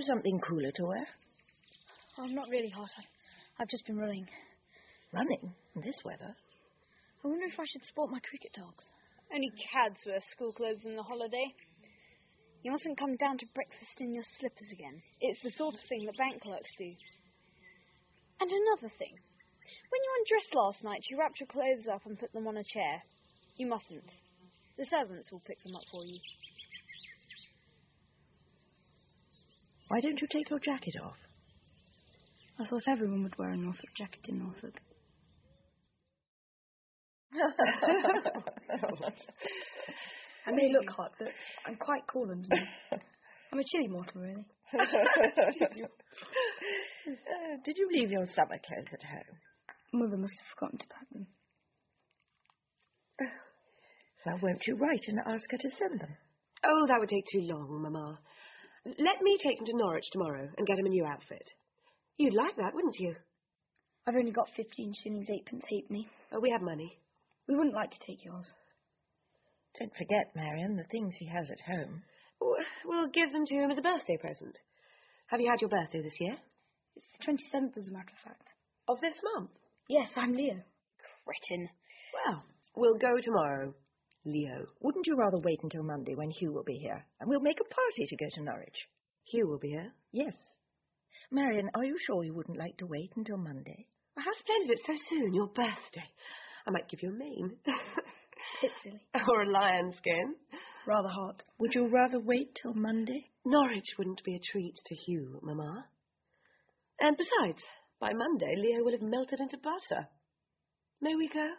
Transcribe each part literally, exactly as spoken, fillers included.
something cooler to wear? Oh, I'm not really hot. I, I've just been running. Running? In this weather? I wonder if I should sport my cricket dogs. Only cads wear school clothes in the holiday. You mustn't come down to breakfast in your slippers again. It's the sort of thing that bank clerks do. And another thing. When you undressed last night, you wrapped your clothes up and put them on a chair. You mustn't. The servants will pick them up for you. Why don't you take your jacket off? I thought everyone would wear a Norfolk jacket in Norfolk. I may look hot, but I'm quite cool underneath. I'm a chilly mortal, really. uh, did you leave your summer clothes at home? Mother must have forgotten to pack them. Well, won't you write and ask her to send them? Oh, that would take too long, Mamma. Let me take them to Norwich tomorrow and get him a new outfit. You'd like that, wouldn't you? I've only got fifteen shillings, eightpence halfpenny. Oh, we have money. We wouldn't like to take yours. Don't forget, Marion, the things he has at home. We'll give them to him as a birthday present. Have you had your birthday this year? It's the twenty-seventh, as a matter of fact. Of this month? Yes, I'm Leo. Cretin. Well, we'll go tomorrow, Leo. Wouldn't you rather wait until Monday when Hugh will be here? And we'll make a party to go to Norwich. Hugh will be here? Yes. Marion, are you sure you wouldn't like to wait until Monday? Well, how splendid, it's so soon, your birthday. I might give you a mane. It's silly. Or a lion skin. Rather hot. Would you rather wait till Monday? Norwich wouldn't be a treat to Hugh, Mamma. And besides, by Monday, Leo will have melted into butter. May we go?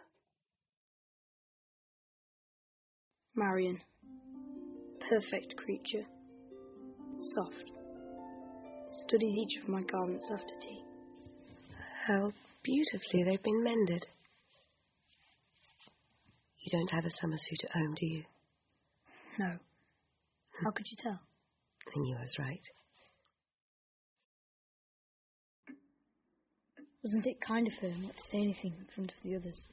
Marion. Perfect creature. Soft. Studies each of my garments after tea. How beautifully they've been mended. You don't have a summer suit at home, do you? No. How could you tell? I knew I was right. Wasn't it kind of her not to say anything in front of the others?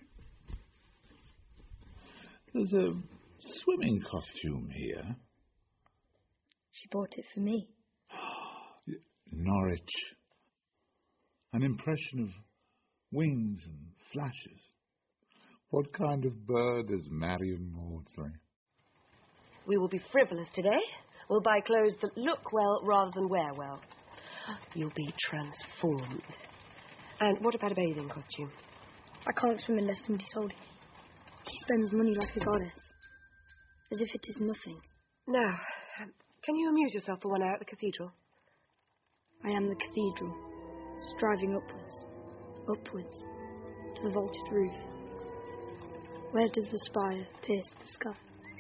There's a swimming costume here. She bought it for me. Norwich. An impression of wings and flashes. What kind of bird is Marion Maudsley? We will be frivolous today. We'll buy clothes that look well rather than wear well. You'll be transformed. And what about a bathing costume? I can't swim unless somebody told me. She spends money like a goddess. As if it is nothing. Now, um, can you amuse yourself for one hour at the cathedral? I am the cathedral, striving upwards, upwards, to the vaulted roof. Where does the spire pierce the sky?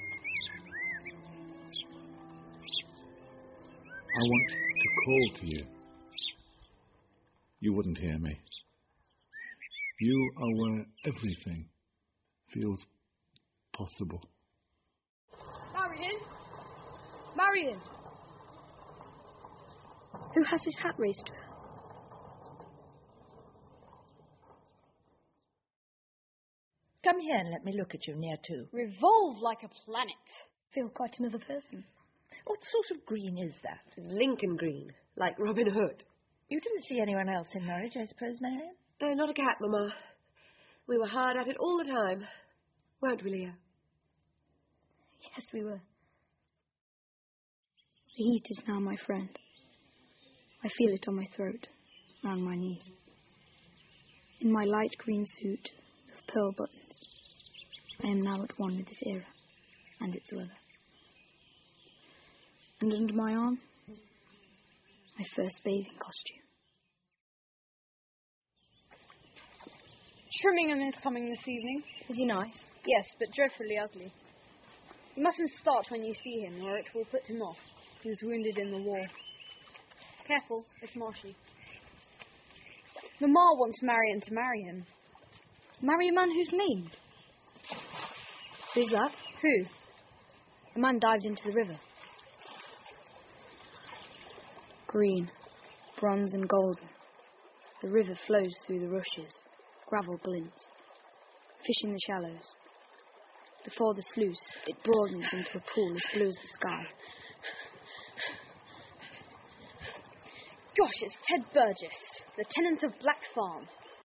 I want to call to you. You wouldn't hear me. You are where everything feels possible. Marion! Marion! Who has his hat raised to her? Come here and let me look at you near to. Revolve like a planet. Feel quite another person. What sort of green is that? Lincoln green, like Robin Hood. You didn't see anyone else in Norwich, I suppose, Marion? Uh, not a cat, Mamma. We were hard at it all the time. Weren't we, Leo? Yes, we were. The heat is now my friend. I feel it on my throat, round my knees. In my light green suit with pearl buttons, I am now at one with this era and its weather. And under my arm, my first bathing costume. Shrimmingham is coming this evening. Is he nice? Yes, but dreadfully ugly. You mustn't start when you see him, or it will put him off. He was wounded in the war. Careful, it's marshy. Mamma wants Marion to marry him. Marry a man who's mean? Who's that? Who? A man dived into the river. Green, bronze and golden. The river flows through the rushes. Gravel glints. Fish in the shallows. Before the sluice, it broadens into a pool as blue as the sky. Gosh, it's Ted Burgess, Lieutenant of Black Farm.